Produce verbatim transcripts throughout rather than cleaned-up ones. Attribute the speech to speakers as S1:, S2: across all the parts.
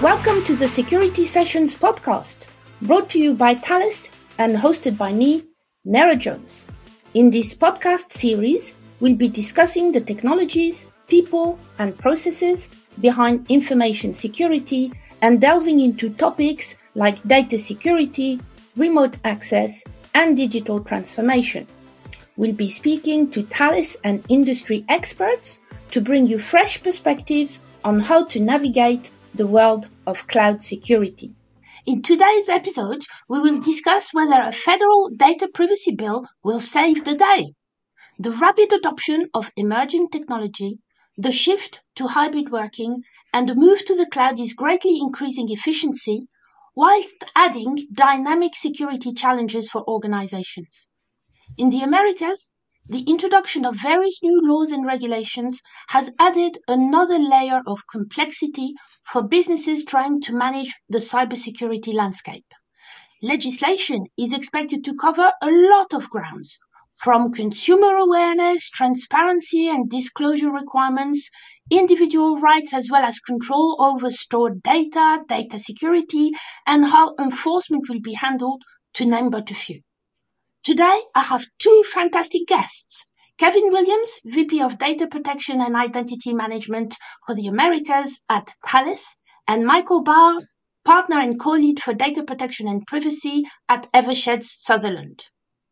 S1: Welcome to the Security Sessions podcast, brought to you by Thales and hosted by me, Nera Jones. In this podcast series, we'll be discussing the technologies, people, and processes behind information security and delving into topics like data security, remote access, and digital transformation. We'll be speaking to Thales and industry experts to bring you fresh perspectives on how to navigate the world of cloud security. In today's episode, we will discuss whether a federal data privacy bill will save the day, the rapid adoption of emerging technology, the shift to hybrid working, and the move to the cloud is greatly increasing efficiency, whilst adding dynamic security challenges for organizations. In the Americas, the introduction of various new laws and regulations has added another layer of complexity for businesses trying to manage the cybersecurity landscape. Legislation is expected to cover a lot of grounds, from consumer awareness, transparency and disclosure requirements, individual rights as well as control over stored data, data security, and how enforcement will be handled, to name but a few. Today, I have two fantastic guests. Kevin Williams, V P of Data Protection and Identity Management for the Americas at Thales, and Michael Barr, Partner and Co-Lead for Data Protection and Privacy at Eversheds Sutherland.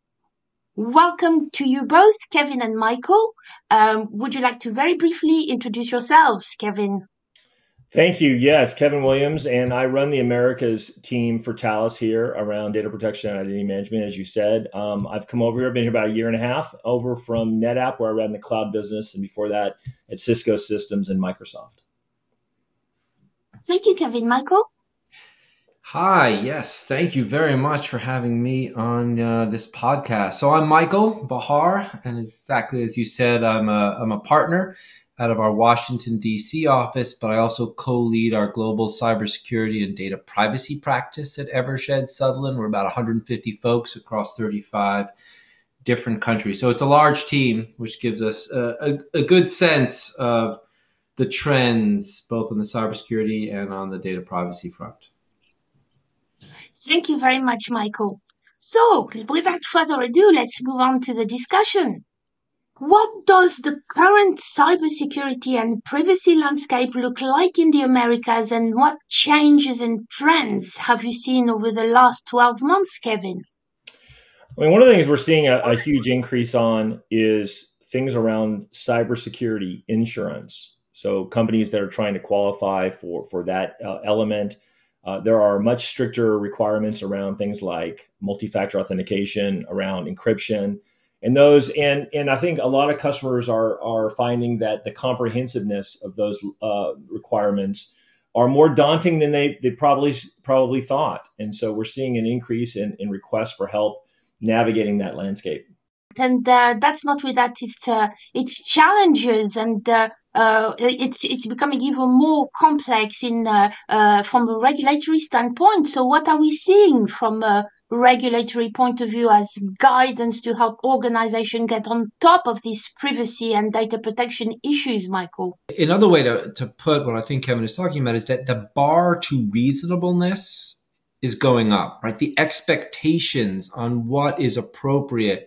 S1: Welcome to you both, Kevin and Michael. Um, would you like to very briefly introduce yourselves, Kevin?
S2: Thank you. Yes, Kevin Williams, and I run the Americas team for Thales here around data protection and identity management, as you said. Um, I've come over here, I've been here about a year and a half, over from NetApp, where I ran the cloud business, and before that at Cisco Systems and Microsoft.
S1: Thank you, Kevin. Michael?
S3: Hi, yes, thank you very much for having me on uh, this podcast. So I'm Michael Bahar, and exactly as you said, I'm a, I'm a partner out of our Washington, D C office, but I also co-lead our global cybersecurity and data privacy practice at Eversheds Sutherland. We're about one hundred fifty folks across thirty-five different countries. So it's a large team, which gives us a, a, a good sense of the trends, both on the cybersecurity and on the data privacy front.
S1: Thank you very much, Michael. So, without further ado, let's move on to the discussion. What does the current cybersecurity and privacy landscape look like in the Americas, and what changes and trends have you seen over the last twelve months, Kevin?
S2: I mean, one of the things we're seeing a, a huge increase on is things around cybersecurity insurance. So companies that are trying to qualify for, for that uh, element. Uh, there are much stricter requirements around things like multi-factor authentication, around encryption. And those, and and I think a lot of customers are are finding that the comprehensiveness of those uh, requirements are more daunting than they they probably probably thought. And so we're seeing an increase in, in requests for help navigating that landscape.
S1: And uh, that's not without its uh, its challenges, and uh, uh, it's it's becoming even more complex in uh, uh, from a regulatory standpoint. So, what are we seeing from a regulatory point of view as guidance to help organizations get on top of these privacy and data protection issues, Michael?
S3: Another way to, to put what I think Kevin is talking about is that the bar to reasonableness is going up, right? The expectations on what is appropriate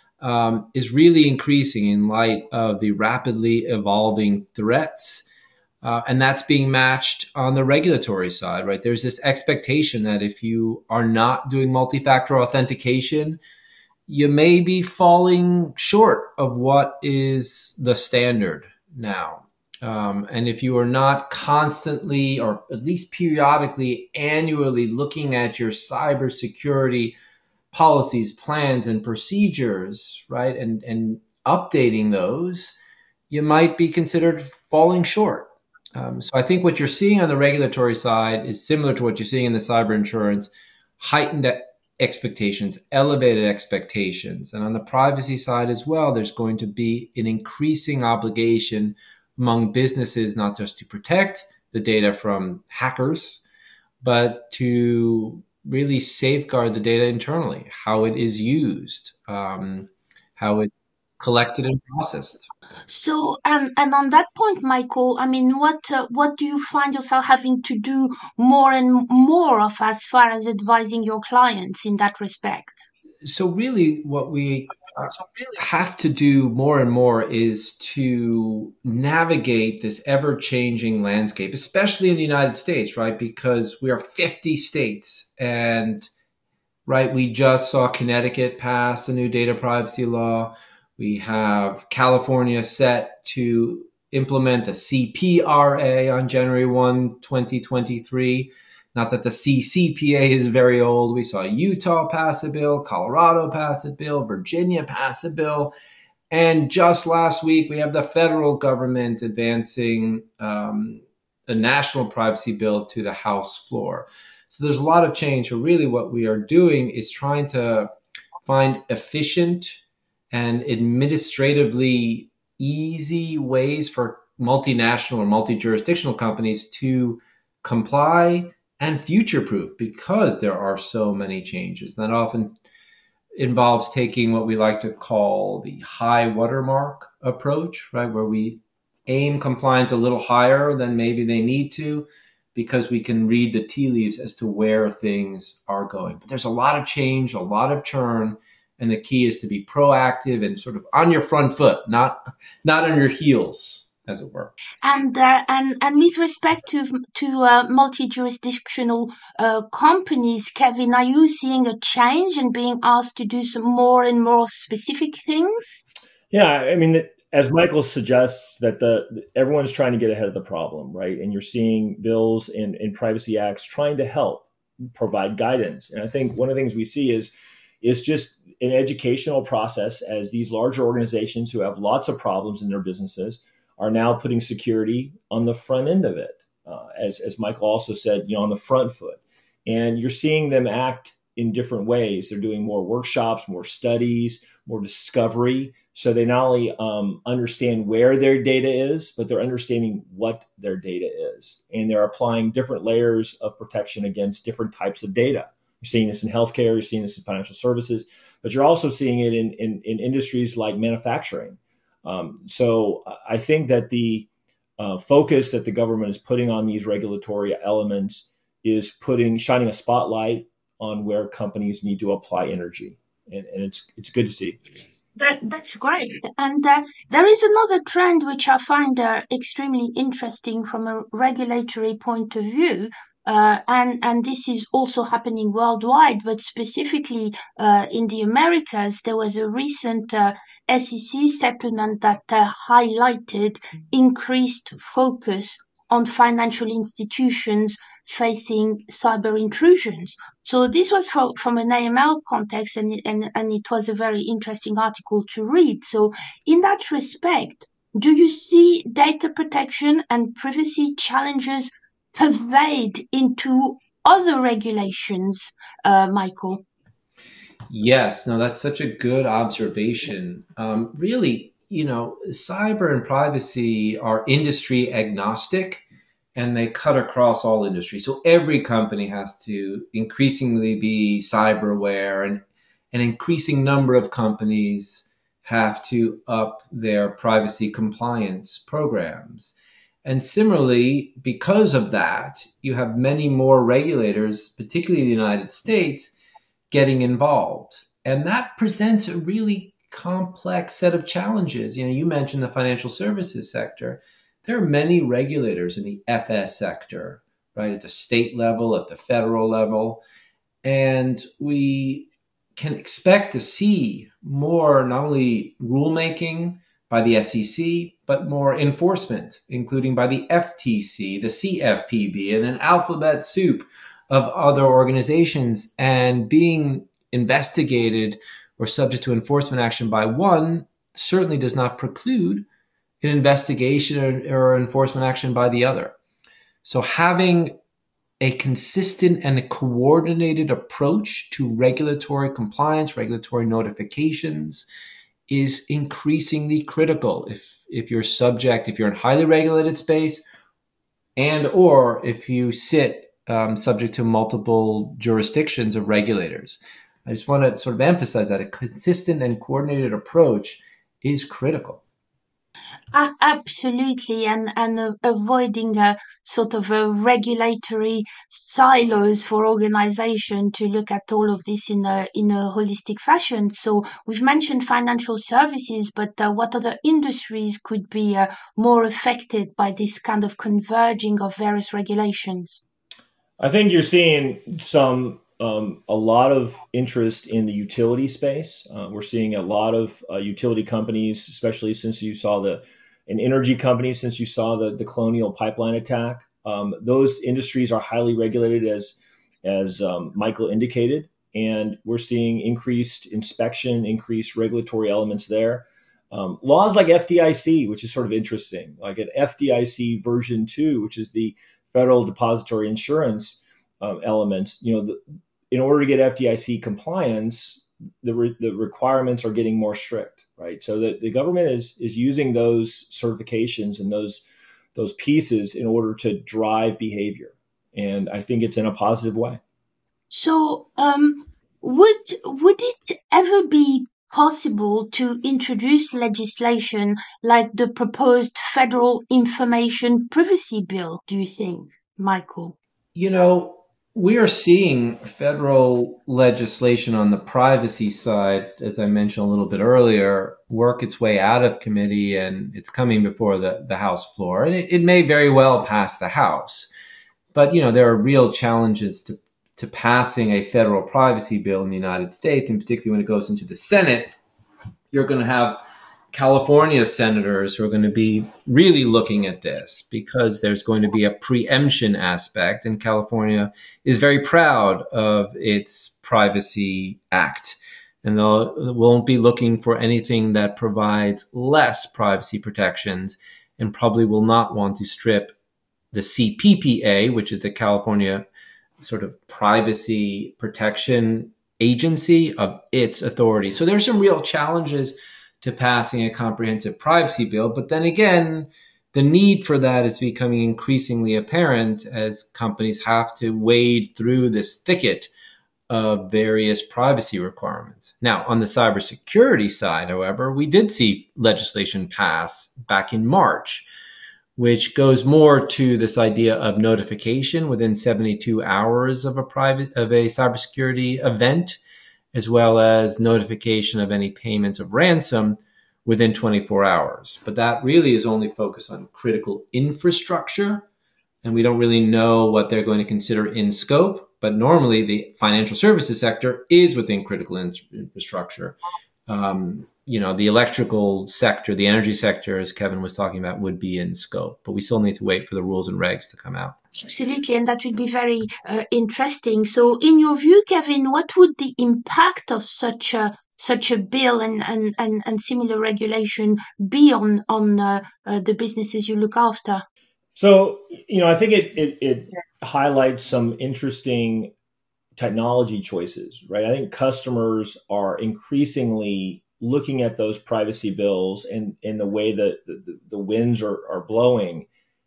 S3: um, is really increasing in light of the rapidly evolving threats. Uh, and that's being matched on the regulatory side, right? There's this expectation that if you are not doing multi-factor authentication, you may be falling short of what is the standard now. Um, and if you are not constantly, or at least periodically, annually looking at your cybersecurity policies, plans, and procedures, right, and, and updating those, you might be considered falling short. Um, so I think what you're seeing on the regulatory side is similar to what you're seeing in the cyber insurance, heightened expectations, elevated expectations. And on the privacy side as well, there's going to be an increasing obligation among businesses, not just to protect the data from hackers, but to really safeguard the data internally, how it is used, um, how it's collected and processed.
S1: So, and and on that point, Michael, I mean, what uh, what do you find yourself having to do more and more of as far as advising your clients in that respect?
S3: So really what we uh, have to do more and more is to navigate this ever-changing landscape, especially in the United States, right? Because we are fifty states, and right, we just saw Connecticut pass a new data privacy law. We have California set to implement the C P R A on January first, twenty twenty-three. Not that the C C P A is very old. We saw Utah pass a bill, Colorado pass a bill, Virginia pass a bill. And just last week, we have the federal government advancing um, a national privacy bill to the House floor. So there's a lot of change. So really what we are doing is trying to find efficient and administratively easy ways for multinational or multi-jurisdictional companies to comply and future-proof, because there are so many changes. That often involves taking what we like to call the high watermark approach, right? Where we aim compliance a little higher than maybe they need to, because we can read the tea leaves as to where things are going. But there's a lot of change, a lot of churn, and the key is to be proactive and sort of on your front foot, not not on your heels, as it were.
S1: And uh, and and with respect to to uh, multi-jurisdictional uh, companies, Kevin, are you seeing a change and being asked to do some more and more specific things?
S2: Yeah, I mean, as Michael suggests, that the everyone's trying to get ahead of the problem, right? And you're seeing bills and, and privacy acts trying to help provide guidance. And I think one of the things we see is is just an educational process, as these larger organizations who have lots of problems in their businesses are now putting security on the front end of it, uh, as as Michael also said, you know, on the front foot. And you're seeing them act in different ways. They're doing more workshops, more studies, more discovery. So they not only um, understand where their data is, but they're understanding what their data is. And they're applying different layers of protection against different types of data. You're seeing this in healthcare, you're seeing this in financial services, but you're also seeing it in, in, in industries like manufacturing. Um, so I think that the uh, focus that the government is putting on these regulatory elements is putting, shining a spotlight on where companies need to apply energy. And, and it's it's good to see.
S1: That, that's great. And uh, there is another trend which I find uh, extremely interesting from a regulatory point of view. Uh, and, and this is also happening worldwide, but specifically uh, in the Americas. There was a recent uh, S E C settlement that uh, highlighted increased focus on financial institutions facing cyber intrusions. So this was from, from an A M L context, and, and, and it was a very interesting article to read. So in that respect, do you see data protection and privacy challenges pervade into other regulations, uh, Michael?
S3: Yes, no, that's such a good observation. Um, really, you know, cyber and privacy are industry agnostic, and they cut across all industries. So every company has to increasingly be cyber aware, and an increasing number of companies have to up their privacy compliance programs. And similarly, because of that, you have many more regulators, particularly in the United States, getting involved. And that presents a really complex set of challenges. You know, you mentioned the financial services sector. There are many regulators in the F S sector, right, at the state level, at the federal level. And we can expect to see more, not only rulemaking by the S E C, but more enforcement, including by the F T C, the C F P B, and an alphabet soup of other organizations. And being investigated or subject to enforcement action by one certainly does not preclude an investigation or, or enforcement action by the other. So having a consistent and a coordinated approach to regulatory compliance, regulatory notifications is increasingly critical if, if you're subject, if you're in highly regulated space, and or if you sit um, subject to multiple jurisdictions of regulators. I just want to sort of emphasize that a consistent and coordinated approach is critical.
S1: Uh, absolutely, and and uh, avoiding a sort of a regulatory silos for organization to look at all of this in a in a holistic fashion. So we've mentioned financial services, but uh, what other industries could be uh, more affected by this kind of converging of various regulations?
S2: I think you're seeing some um, a lot of interest in the utility space. Uh, we're seeing a lot of uh, utility companies, especially since you saw the an energy company, since you saw the the Colonial Pipeline attack. Um, those industries are highly regulated, as as um, Michael indicated, and we're seeing increased inspection, increased regulatory elements there. Um, laws like F D I C, which is sort of interesting, like an F D I C version two, which is the Federal Depository Insurance um, elements. You know, the, in order to get F D I C compliance, the re, the requirements are getting more strict, right? So the, the government is is using those certifications and those those pieces in order to drive behavior, and I think it's in a positive way.
S1: So, um, would would it ever be possible to introduce legislation like the proposed Federal Information Privacy Bill, do you think, Michael?
S3: You know, we are seeing federal legislation on the privacy side, as I mentioned a little bit earlier, work its way out of committee, and it's coming before the, the House floor. And it, it may very well pass the House. But, you know, there are real challenges to, to passing a federal privacy bill in the United States, and particularly when it goes into the Senate. You're going to have California senators who are going to be really looking at this because there's going to be a preemption aspect, and California is very proud of its Privacy Act. And they won't be looking for anything that provides less privacy protections, and probably will not want to strip the C P P A, which is the California sort of privacy protection agency, of its authority. So there's some real challenges to passing a comprehensive privacy bill. But then again, the need for that is becoming increasingly apparent as companies have to wade through this thicket of various privacy requirements. Now, on the cybersecurity side, however, we did see legislation pass back in March, which goes more to this idea of notification within seventy-two hours of a private of a cybersecurity event, as well as notification of any payments of ransom within twenty-four hours. But that really is only focused on critical infrastructure, and we don't really know what they're going to consider in scope. But normally the financial services sector is within critical in- infrastructure. Um, you know, the electrical sector, the energy sector, as Kevin was talking about, would be in scope. But we still need to wait for the rules and regs to come out.
S1: Absolutely, and that would be very uh, interesting. So, in your view, Kevin, what would the impact of such a such a bill and and, and, and similar regulation be on on uh, uh, the businesses you look after?
S2: So, you know, I think it it, it highlights some interesting technology choices, right? I think customers are increasingly looking at those privacy bills and, and the way that the, the winds are, are blowing.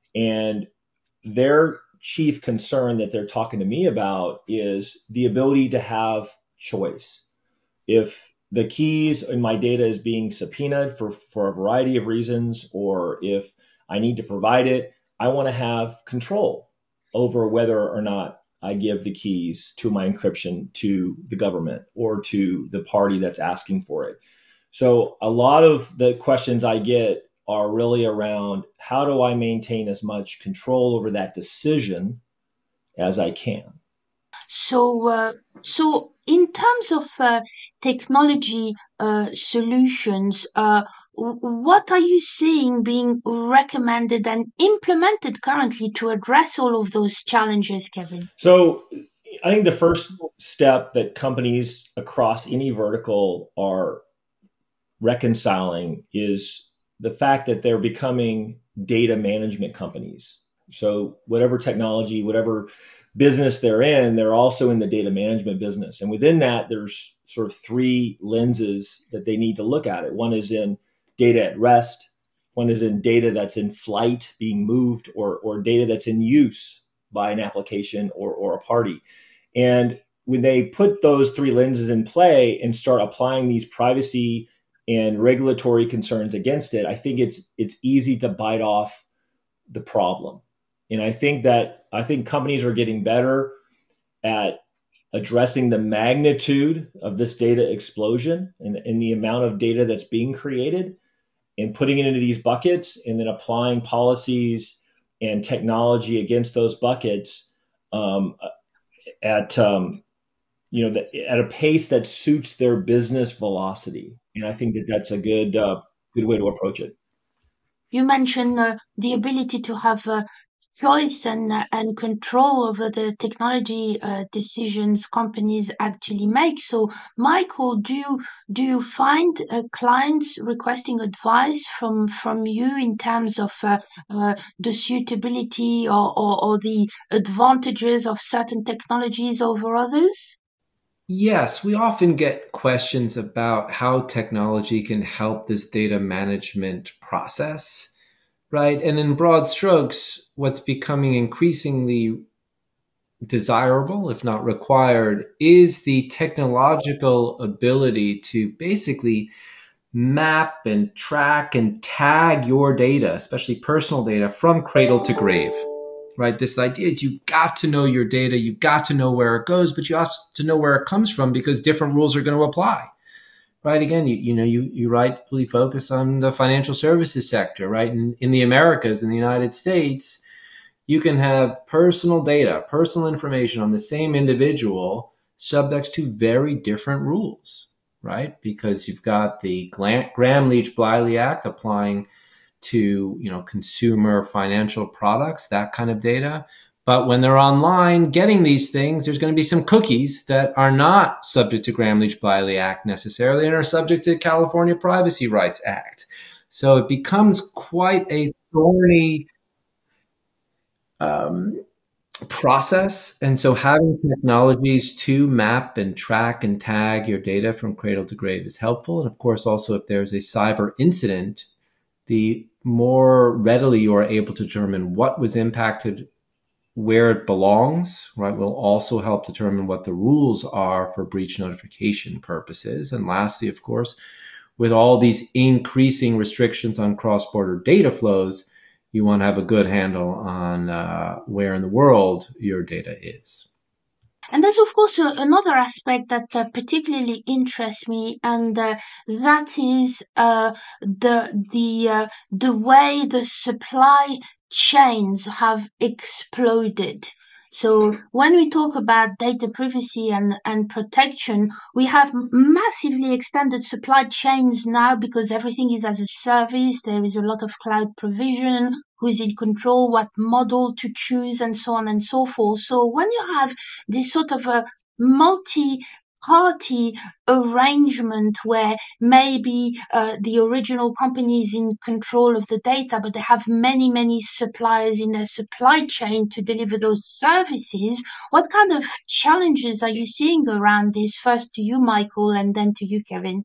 S2: And their chief concern that they're talking to me about is the ability to have choice. If the keys in my data is being subpoenaed for, for a variety of reasons, or if I need to provide it, I want to have control over whether or not I give the keys to my encryption to the government or to the party that's asking for it. So a lot of the questions I get are really around how do I maintain as much control over that decision as I can.
S1: So, uh, so in terms of uh, technology uh, solutions, uh, w- what are you seeing being recommended and implemented currently to address all of those challenges, Kevin?
S2: So I think the first step that companies across any vertical are reconciling is the fact that they're becoming data management companies. So whatever technology, whatever business they're in, they're also in the data management business. And within that, there's sort of three lenses that they need to look at it. One is in data at rest. One is in data that's in flight, being moved, or, or data that's in use by an application or, or a party. And when they put those three lenses in play and start applying these privacy and regulatory concerns against it, I think it's it's easy to bite off the problem. And I think that I think companies are getting better at addressing the magnitude of this data explosion and, and the amount of data that's being created and putting it into these buckets and then applying policies and technology against those buckets um, at um, you know the, at a pace that suits their business velocity. And I think that that's a good uh, good way to approach it.
S1: You mentioned uh, the ability to have uh, choice and uh, and control over the technology uh, decisions companies actually make. So, Michael, do you do you find uh, clients requesting advice from from you in terms of uh, uh, the suitability or, or or the advantages of certain technologies over others?
S3: Yes, we often get questions about how technology can help this data management process, right? And in broad strokes, what's becoming increasingly desirable, if not required, is the technological ability to basically map and track and tag your data, especially personal data, from cradle to grave. Right? This idea is you've got to know your data, you've got to know where it goes, but you also have to know where it comes from because different rules are going to apply. Right? Again, you, you know, you, you rightfully focus on the financial services sector, right? In, in the Americas, in the United States, you can have personal data, personal information on the same individual subject to very different rules, right? Because you've got the Gramm-Leach-Bliley Act applying to, you know, consumer financial products, that kind of data. But when they're online getting these things, there's going to be some cookies that are not subject to Gramm-Leach-Bliley Act necessarily and are subject to California Privacy Rights Act. So it becomes quite a thorny um, process. And so having technologies to map and track and tag your data from cradle to grave is helpful. And of course, also if there's a cyber incident, the more readily you are able to determine what was impacted, where it belongs, right, will also help determine what the rules are for breach notification purposes. And lastly, of course, with all these increasing restrictions on cross-border data flows, you want to have a good handle on uh, where in the world your data is.
S1: And there's, of course, uh, another aspect that uh, particularly interests me, and uh, that is uh, the the uh, the way the supply chains have exploded. So when we talk about data privacy and, and protection, we have massively extended supply chains now because everything is as a service. There is a lot of cloud provision, who is in control, what model to choose, and so on and so forth. So when you have this sort of a multi party arrangement where maybe uh, the original company is in control of the data, but they have many, many suppliers in their supply chain to deliver those services. What kind of challenges are you seeing around this? First to you, Michael, and then to you, Kevin.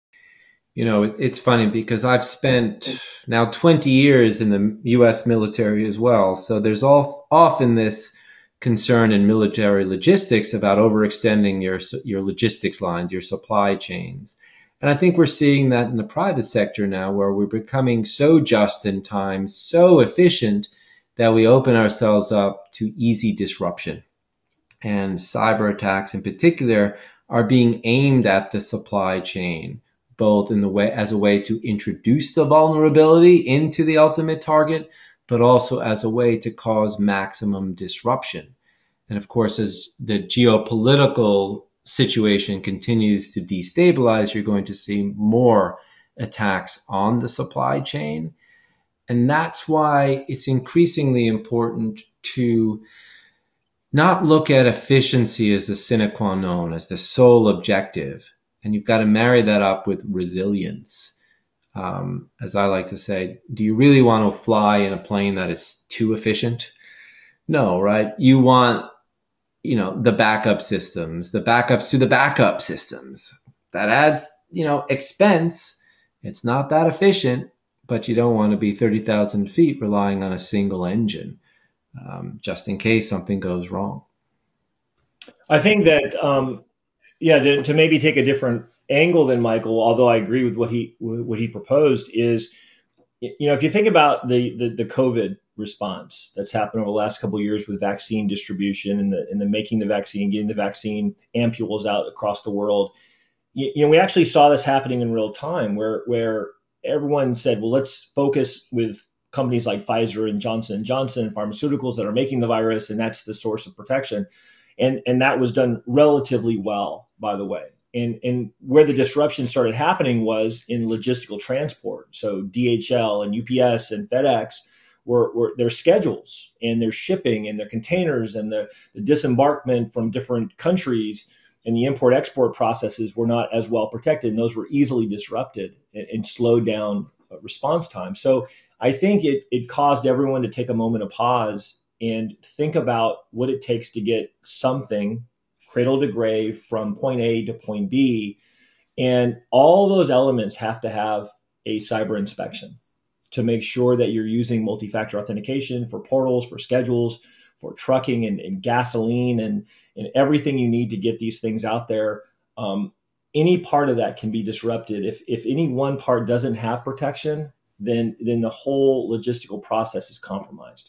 S3: You know, it's funny because I've spent now twenty years in the U S military as well. So there's all, often this concern in military logistics about overextending your your logistics lines, your supply chains. And I think we're seeing that in the private sector now, where we're becoming so just in time, so efficient, that we open ourselves up to easy disruption. And cyber attacks in particular are being aimed at the supply chain, both in the way as a way to introduce the vulnerability into the ultimate target, but also as a way to cause maximum disruption. And of course, as the geopolitical situation continues to destabilize, you're going to see more attacks on the supply chain. And that's why it's increasingly important to not look at efficiency as the sine qua non, as the sole objective. And you've got to marry that up with resilience. Um, as I like to say, do you really want to fly in a plane that is too efficient? No, right? You want, you know, the backup systems, the backups to the backup systems. That adds, you know, expense. It's not that efficient, but you don't want to be thirty thousand feet relying on a single engine, um, just in case something goes wrong.
S2: I think that, um, yeah, to, to maybe take a different angle than Michael, although I agree with what he what he proposed, is, you know, if you think about the the, the COVID response that's happened over the last couple of years with vaccine distribution and the and the making the vaccine, getting the vaccine ampules out across the world, you, you know, we actually saw this happening in real time, where where everyone said, well, let's focus with companies like Pfizer and Johnson and Johnson pharmaceuticals that are making the virus, and that's the source of protection. And, and that was done relatively well, by the way. And, and where the disruption started happening was in logistical transport. So D H L and U P S and FedEx were, were their schedules and their shipping and their containers and the, the disembarkment from different countries and the import-export processes were not as well protected. And those were easily disrupted and, and slowed down response time. So I think it it caused everyone to take a moment of pause and think about what it takes to get something cradle to grave from point A to point B. And all those elements have to have a cyber inspection to make sure that you're using multi-factor authentication for portals, for schedules, for trucking and, and gasoline and, and everything you need to get these things out there. Um, any part of that can be disrupted. If, if any one part doesn't have protection, then then the whole logistical process is compromised.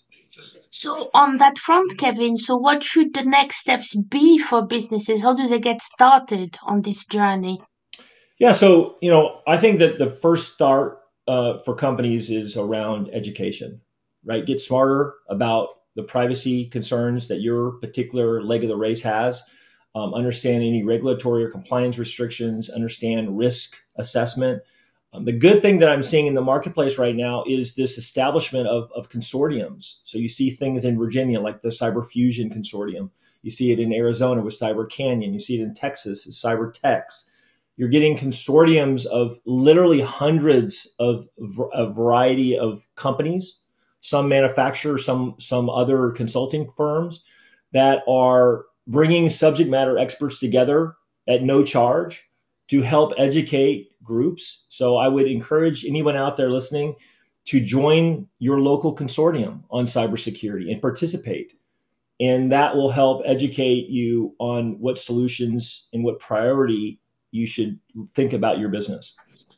S1: So on that front, Kevin, so what should the next steps be for businesses? How do they get started on this journey?
S2: Yeah, so, you know, I think that the first start uh, for companies is around education, right? Get smarter about the privacy concerns that your particular leg of the race has. Um, understand any regulatory or compliance restrictions, understand risk assessment. Um, the good thing that I'm seeing in the marketplace right now is this establishment of, of consortiums. So you see things in Virginia like the Cyber Fusion Consortium. You see it in Arizona with Cyber Canyon. You see it in Texas as CyberTex. You're getting consortiums of literally hundreds of a variety of companies, some manufacturers, some, some other consulting firms that are bringing subject matter experts together at no charge to help educate groups. So I would encourage anyone out there listening to join your local consortium on cybersecurity and participate. And that will help educate you on what solutions and what priority you should think about your business.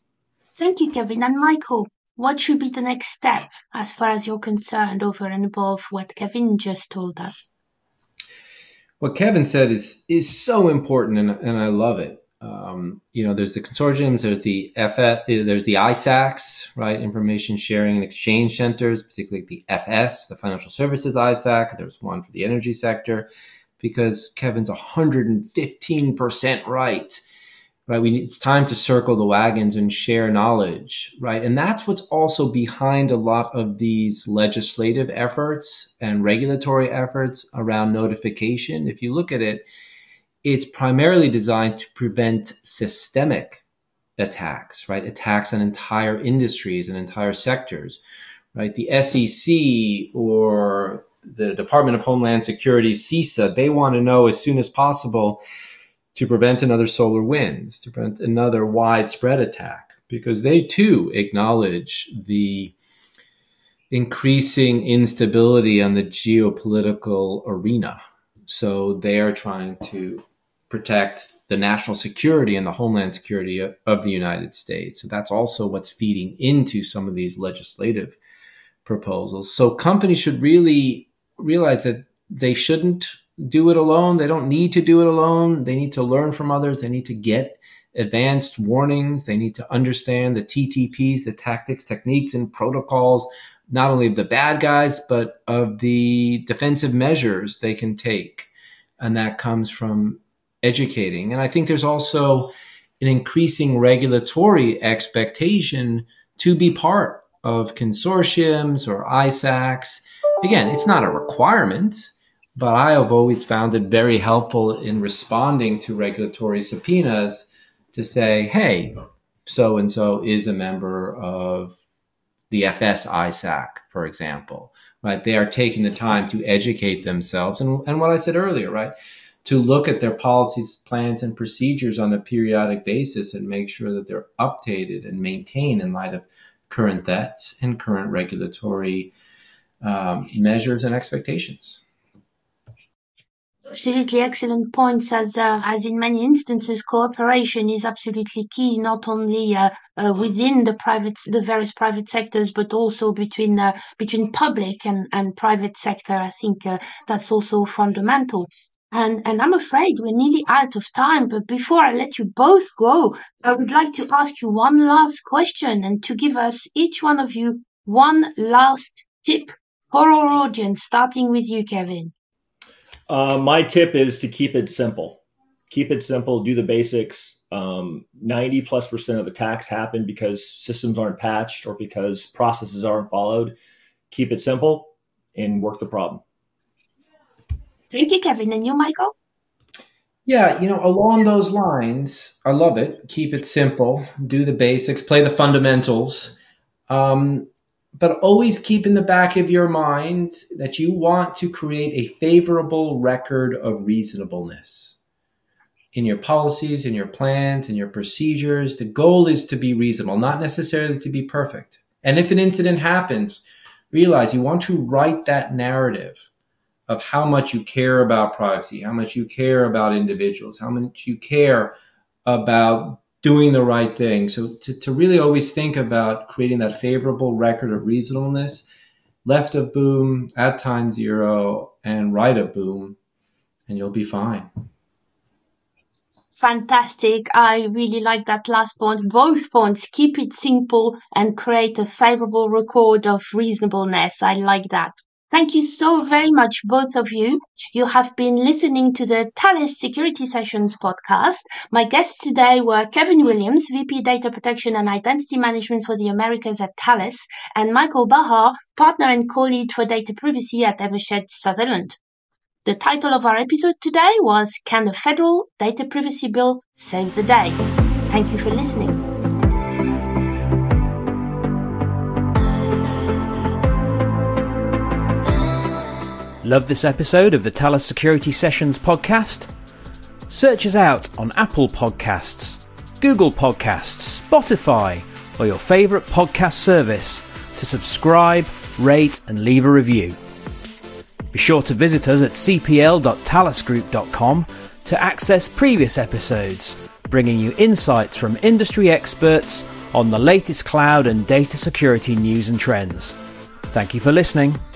S1: Thank you, Kevin. And Michael, what should be the next step as far as you're concerned over and above what Kevin just told us?
S3: What Kevin said is is so important, and, and I love it. Um, you know, there's the consortiums, there's the F S, there's the I SACs, right? Information Sharing and Exchange Centers, particularly the F S, the Financial Services I SAC. There's one for the energy sector, because Kevin's one hundred fifteen percent right. Right, we need, it's time to circle the wagons and share knowledge, right? And that's what's also behind a lot of these legislative efforts and regulatory efforts around notification. If you look at it, it's primarily designed to prevent systemic attacks, right? Attacks on entire industries and entire sectors, right? The S E C or the Department of Homeland Security, CISA, they want to know as soon as possible to prevent another SolarWinds, to prevent another widespread attack, because they too acknowledge the increasing instability on the geopolitical arena. So they are trying to protect the national security and the homeland security of the United States. So that's also what's feeding into some of these legislative proposals. So companies should really realize that they shouldn't do it alone. They don't need to do it alone. They need to learn from others. They need to get advanced warnings. They need to understand the T T Ps, the tactics, techniques, and protocols, not only of the bad guys, but of the defensive measures they can take. And that comes from educating. And I think there's also an increasing regulatory expectation to be part of consortiums or I SACs. Again, it's not a requirement, but I have always found it very helpful in responding to regulatory subpoenas to say, hey, so-and-so is a member of the F S I SAC, for example, right? They are taking the time to educate themselves. And, and what I said earlier, right? To look at their policies, plans, and procedures on a periodic basis and make sure that they're updated and maintained in light of current threats and current regulatory um, measures and expectations.
S1: Absolutely excellent points. As uh, as in many instances, cooperation is absolutely key, not only uh, uh, within the private, the various private sectors, but also between uh, between public and, and private sector. I think uh, that's also fundamental. And and I'm afraid we're nearly out of time. But before I let you both go, I would like to ask you one last question and to give us each one of you one last tip for our audience, starting with you, Kevin.
S2: Uh, my tip is to keep it simple. Keep it simple. Do the basics. Um, ninety plus percent of attacks happen because systems aren't patched or because processes aren't followed. Keep it simple and work the problem.
S1: Thank you, Kevin. And you, Michael?
S3: Yeah, you know, along those lines, I love it. Keep it simple. Do the basics. Play the fundamentals. Um, but always keep in the back of your mind that you want to create a favorable record of reasonableness in your policies, in your plans, in your procedures. The goal is to be reasonable, not necessarily to be perfect. And if an incident happens, realize you want to write that narrative of how much you care about privacy, how much you care about individuals, how much you care about doing the right thing. So to, to really always think about creating that favorable record of reasonableness, left of boom, at time zero, and right of boom, and you'll be fine.
S1: Fantastic. I really like that last point. Both points, keep it simple and create a favorable record of reasonableness. I like that. Thank you so very much, both of you. You have been listening to the Thales Security Sessions podcast. My guests today were Kevin Williams, V P Data Protection and Identity Management for the Americas at Thales, and Michael Bahar, Partner and Co-Lead for Data Privacy at Evershed Sutherland. The title of our episode today was Can the Federal Data Privacy Bill Save the Day? Thank you for listening.
S4: Love this episode of the Thales Security Sessions podcast? Search us out on Apple Podcasts, Google Podcasts, Spotify, or your favourite podcast service to subscribe, rate and leave a review. Be sure to visit us at c p l dot thales group dot com to access previous episodes, bringing you insights from industry experts on the latest cloud and data security news and trends. Thank you for listening.